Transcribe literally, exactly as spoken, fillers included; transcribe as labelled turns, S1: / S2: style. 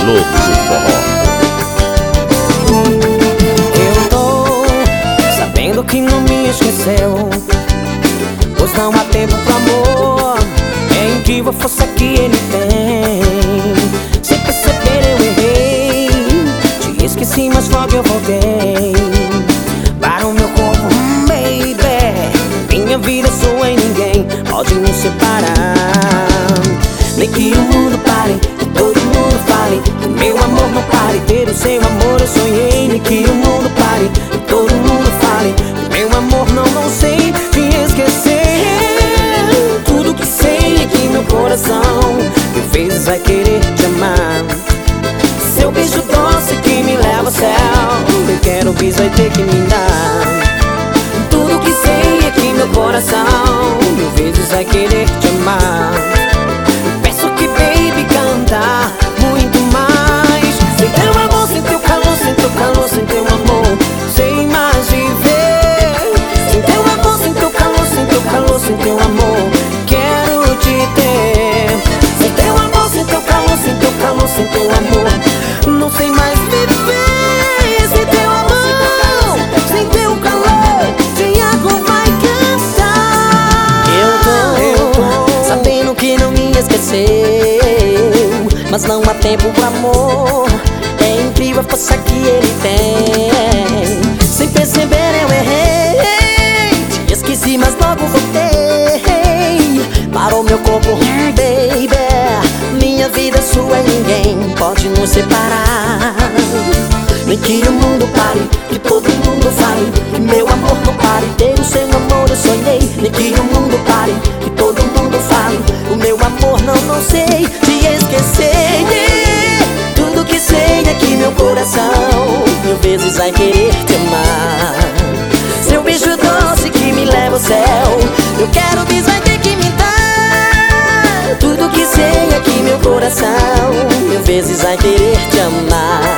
S1: louco do forró.
S2: Eu tô sabendo que não me esqueceu, pois não há tempo pro amor. É incrível a força que ele tem. Sem perceber eu errei, te esqueci mas logo eu voltei para o meu corpo, hum, baby. Minha vida sua e ninguém pode nos separar. Nem que o mundo pare, que todo mundo fale, que meu amor não pare. Ter o seu amor eu sonhei. Nem que o mundo pare, que todo mundo fale, que meu amor não, não sei te esquecer. Tudo que sei é que meu coração mil vezes vai querer te amar. Seu beijo doce que me leva ao céu, eu quero bis vai ter que me dar. Tudo que sei é que meu coração mil vezes vai querer te amar. Peço que baby canta muito mais. Sem teu amor, sem teu calor, sem teu calor, sem teu amor, sem mais viver. Sem teu amor, sem teu calor, sem teu calor, sem teu amor, quero te ter. Sem teu amor, sem teu calor, sem teu calor, sem teu amor, não sei mais viver. Sem teu amor, sem teu calor, Thiago vai cantar. Eu tô sabendo que não me esqueceu, mas não há tempo pro amor. É incrível a força que ele tem. Sem perceber eu errei, te esqueci mas logo voltei para o meu corpo, hum, baby. Minha vida é sua e ninguém pode nos separar. Nem que o mundo pare, que todo mundo fale, que meu amor não pare. Ter o seu amor eu sonhei. Nem que o mundo pare, que todo mundo fale, o meu amor não, não sei te esquecer. Tudo que sei é que meu coração mil vezes vai querer te amar. Seu beijo doce que me leva ao céu, eu quero bis vai ter que me dar. Tudo que sei é que meu coração mil vezes vai querer te amar.